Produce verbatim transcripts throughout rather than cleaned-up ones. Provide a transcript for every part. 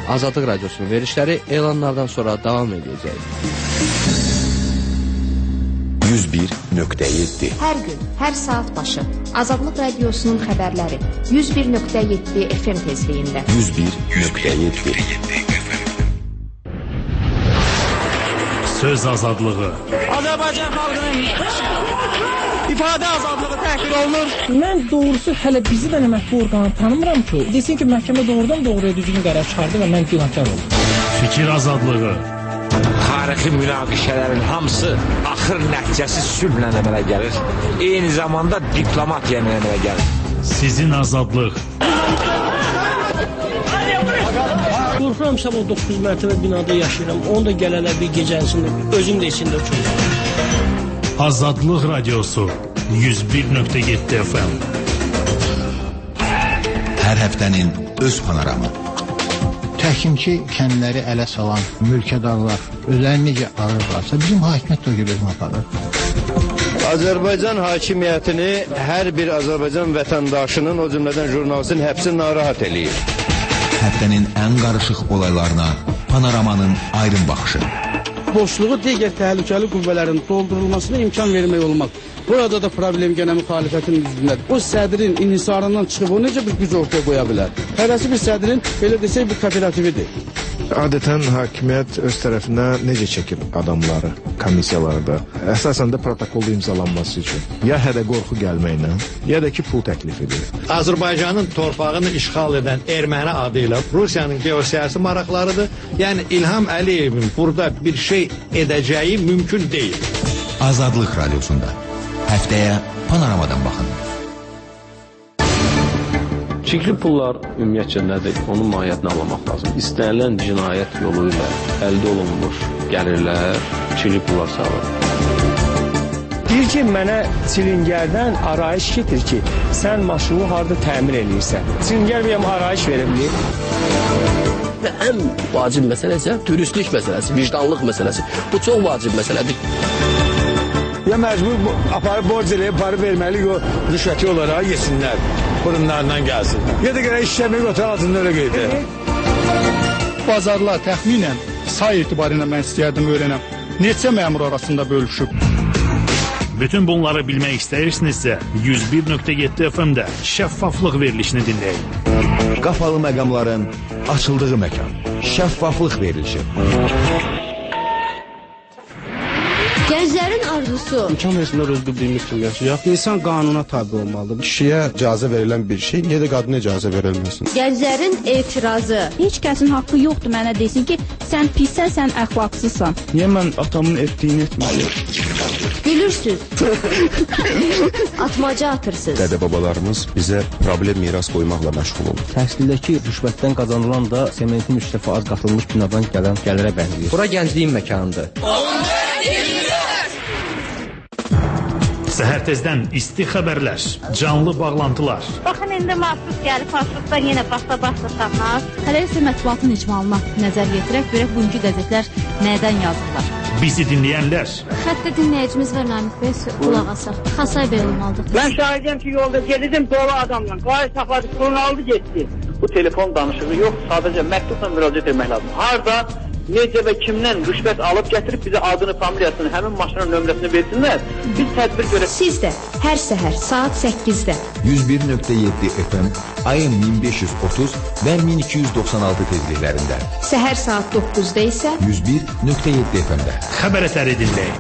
Azadlıq Radiosunun verilişləri elanlardan sonra davam edəcək. yüz bir nöqtə yeddi Hər gün, hər saat başı Azadlıq Radiosunun xəbərləri yüz bir nöqtə yeddi F M tezliyində. yüz bir nöqtə yeddi Söz azadlığı. Azərbaycan xalqının ifadə azadlığı təhqir olunur. Mən doğrusu hələ bizi də mətbu orqanı tanımıram ki, desin ki, məhkəmə doğrudan doğruya düzgün qərar çıxardı və mən günahkar oldum. Fikir azadlığı. Tarixi münaqişələrin hamısı axır nəticəsi sülhlə əmələ gəlir. Eyni zamanda diplomatiya ilə əmələ gəlir. Sizin azadlıq. Qorxuram sabah doqquz mərtəbə binada yaşayıram. Onu da gələnlər bir gecənisində özüm də içində uçurum. Azadlıq Radiosu yüz bir nöqtə yeddi F M. Hər həftənin öz panoramı. Təkinki kəndləri ələ salan mülkədarlar özlərini necə arırlarsa bizim hakimiyyət də görürəm aparır. Azərbaycan hakimiyyətini hər bir Azərbaycan vətəndaşının, o cümlədən jurnalistin həbsi narahat eləyir. Həftənin ən qarışıq olaylarına panoramanın aydın baxışı. Boşluğu digər təhlükəli qüvvələrin doldurulmasına imkan vermək olmaq. Burada da problem gənə müxalifətin üzründədir. O sədrin inhisarından çıxıb o necə bir güc ortaya qoya bilər? Hərəsi bir sədrin, belə desək, bir kooperatividir. Adətən hakimiyyət öz tərəfinə necə çəkib adamları, komissiyalarda? Əsasən də protokolda imzalanması üçün. Ya hədə qorxu gəlməklə, ya da ki, pul təklif edir. Azərbaycanın torpağını işğal edən erməni adı ilə Rusiyanın geosiyasi maraqlarıdır. Yəni İlham Əliyevin burada bir şey edəcəyi mümkün deyil. Azadlıq Radiosunda həftəyə panoramadan baxın. Çirkli pullar ümumiyyətcə nədir? Onun mahiyyətini anlamaq lazım. İstənilən cinayət yolu ilə əldə olunmuş gəlirlər çirkli pullar sağlar. Deyir ki, mənə çilingərdən arayış getir ki, sən maşını harada təmir edirsən. Çilingər bəyəm arayış verimli. Və ən vacib məsələ isə dürüstlük məsələsi, vicdanlıq məsələsi. Bu çox vacib məsələdir. Ya məcbur aparıb borc eləyib, aparıb verməli o rüşvəti olaraq yesinlər. Burunlarından gəlsin. Ya da görə işləmək otur altında öyle qeydi. Bazarlar təxminən say etibarıyla mən istəyərdim öyrənəm. Neçə məmur arasında bölüşüb? Bütün bunları bilmək istəyirsinizsə yüz bir nöqtə yeddi F M-də şəffaflıq verilişini dinləyin. Qapalı məqamların açıldığı məkan. Şəffaflıq verilişi. Gənclərin arzusu. İmkan versinlər özgür bilmək üçün yaşayaq. İnsan qanuna tabi olmalıdır. Kişiyə icazə verilən bir şey, niyə də qadına icazə verilməsin? Gənclərin etirazı. Heç kəsin haqqı yoxdur mənə desin ki, sən pissən, sən əxlaqsızsan. Niyə mən atamın etdiyini etməliyim? Gülürsüz. Atmaca atırsınız. Dədə-babalarımız bizə problem miras qoymaqla məşğul olur. Təhsildəki rüşvətdən qazanılan da sementin üç dəfə az qatılmış binadan gələn gəlirə bənzəyir. Bura gəncliyin məkanıdır. Səhər tezdən isti xəbərlər, canlı bağlantılar. Baxın, indi mahsus gəlib, mahsusdan yenə basta-basta tapmaz. Hələ isə mətbuatın icmalına nəzər yetirək, görək bugünkü qəzetlər nədən yazırlar. Bizi dinləyənlər. Xəttə dinləyicimiz var Namik Bey, qulaq asaq. Xasay Bey olmalıdır. Mən şahidəm ki, yolda gedirdim dolu adamla. Qayı saxladı, pulunu aldı, getdi. Bu telefon danışığı yox, sadəcə məktubla müraciət etmək lazım. Harada, necə və kimdən rüşvət alıb gətirib bizə adını, familiyasını, həmin maşının nömrəsini versinlər, biz tədbir görək. Siz də hər səhər saat səkkizdə yüz bir nöqtə yeddi F M, ayın min beş yüz otuz və min iki yüz doxsan altı tezliklərində. Səhər saat doqquzda isə yüz bir nöqtə yeddi F M-də. Xəbər əsəri dinləyin.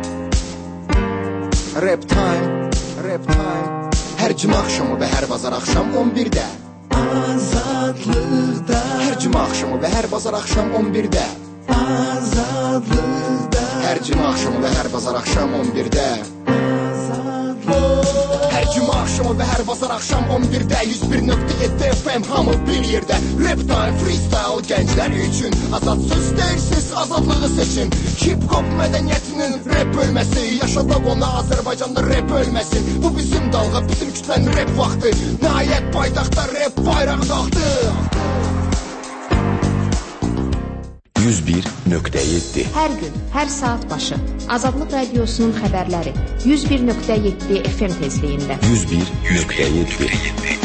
Rap time, rap time. Hər cümə axşamı və hər bazar axşam on birdə. Azadlıqda. Hər cümə axşamı və hər bazar axşam on birdə. Azadlıqda. Hər cümə axşamı və hər bazar axşam on birdə. Hər cümə axşamı və hər bazar axşam on birdə. yüz bir nöqtə yeddi F M hamı bir yerdə. Rap time, freestyle gənclər üçün. Azad söz deyirsiz, azadlığı seçin. Hip-hop mədəniyyətinin rap bölməsi. Yaşadaq ona Azərbaycanda rap ölməsin. Bu bizim dalğa, bizim kütlənin rap vaxtı. Nəhayət paytaxtda rap bayrağı qalxdı. yüz bir nöqtə yeddi Hər gün, hər saat başı Azadlıq Radiosunun xəbərləri yüz bir nöqtə yeddi F M tezliyində. yüz bir nöqtə yeddi